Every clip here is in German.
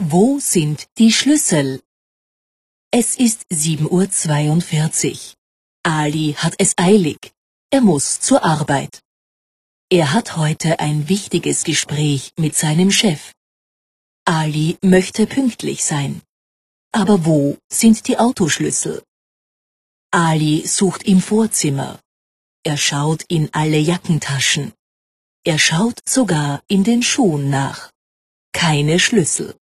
Wo sind die Schlüssel? Es ist 7:42 Uhr. Ali hat es eilig. Er muss zur Arbeit. Er hat heute ein wichtiges Gespräch mit seinem Chef. Ali möchte pünktlich sein. Aber wo sind die Autoschlüssel? Ali sucht im Vorzimmer. Er schaut in alle Jackentaschen. Er schaut sogar in den Schuhen nach. Keine Schlüssel.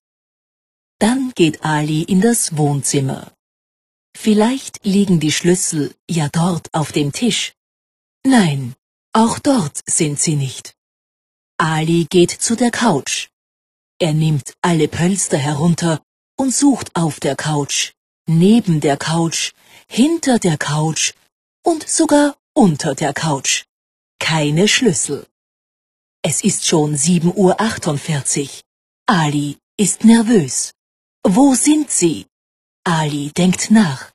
Dann geht Ali in das Wohnzimmer. Vielleicht liegen die Schlüssel ja dort auf dem Tisch. Nein, auch dort sind sie nicht. Ali geht zu der Couch. Er nimmt alle Pölster herunter und sucht auf der Couch, neben der Couch, hinter der Couch und sogar unter der Couch. Keine Schlüssel. Es ist schon 7:48 Uhr. Ali ist nervös. Wo sind sie? Ali denkt nach.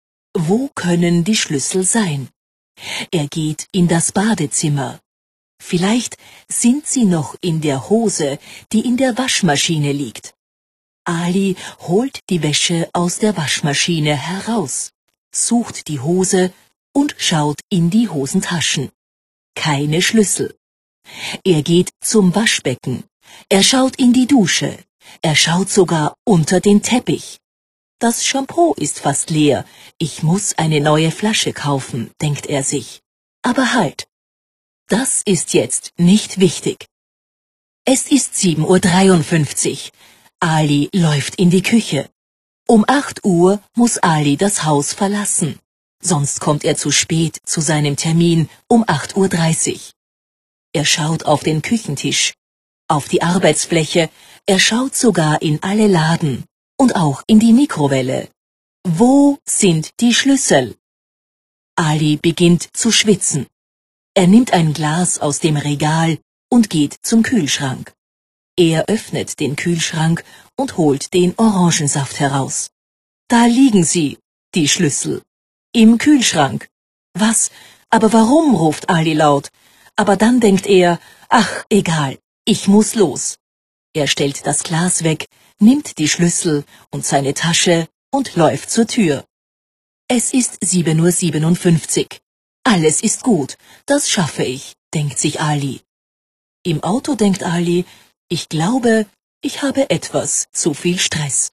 Wo können die Schlüssel sein? Er geht in das Badezimmer. Vielleicht sind sie noch in der Hose, die in der Waschmaschine liegt. Ali holt die Wäsche aus der Waschmaschine heraus, sucht die Hose und schaut in die Hosentaschen. Keine Schlüssel. Er geht zum Waschbecken. Er schaut in die Dusche. Er schaut sogar unter den Teppich. Das Shampoo ist fast leer. Ich muss eine neue Flasche kaufen, denkt er sich. Aber halt. Das ist jetzt nicht wichtig. Es ist 7:53 Uhr. Ali läuft in die Küche. Um 8 Uhr muss Ali das Haus verlassen. Sonst kommt er zu spät zu seinem Termin um 8:30 Uhr. Er schaut auf den Küchentisch, auf die Arbeitsfläche. Er schaut sogar in alle Laden und auch in die Mikrowelle. Wo sind die Schlüssel? Ali beginnt zu schwitzen. Er nimmt ein Glas aus dem Regal und geht zum Kühlschrank. Er öffnet den Kühlschrank und holt den Orangensaft heraus. Da liegen sie, die Schlüssel. Im Kühlschrank. Was? Aber warum? Ruft Ali laut. Aber dann denkt er, ach, egal, ich muss los. Er stellt das Glas weg, nimmt die Schlüssel und seine Tasche und läuft zur Tür. Es ist 7:57 Uhr. Alles ist gut, das schaffe ich, denkt sich Ali. Im Auto denkt Ali, ich glaube, ich habe etwas zu viel Stress.